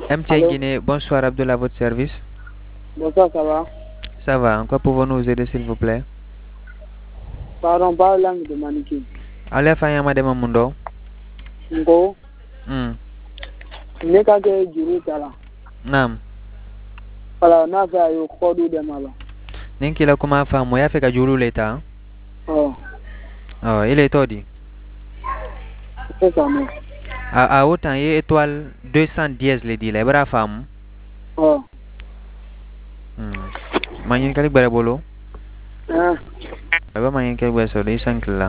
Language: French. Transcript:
MTN Allô? Guinée, bonsoir Abdullah, à votre service. Bonsoir, ça va? Ça va, en quoi pouvons-nous vous aider s'il vous plaît? Pardon, pas langue de Maniki. Allez, faire madame Mundo. Ngo, Hmm, ne ka ke juru tala. Nam, Voilà, n'a fait ayo kodu de malo. Ninkila kuma famu ya fika julu leta. Oh, Oh, il est todi. c'est ça, non? A autant y étoile 210 le dit, la bra femme. Oh, Hmm. Manyin kalik bara bolo. hein? Baba manyin kalik bara so, de sankla.